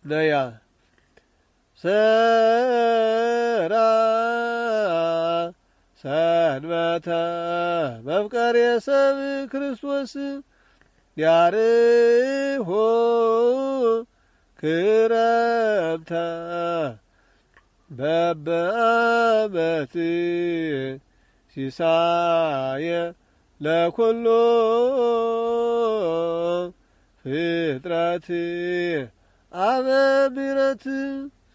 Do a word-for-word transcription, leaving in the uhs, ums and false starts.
ነያ ሰራ ሰንበተ መፍቀሬ ሰብ ክርስቶስ ያርሆ ክረምተ በበአመት ሲሳየ ለኩሉ ፍጥረት አበ ምሕረት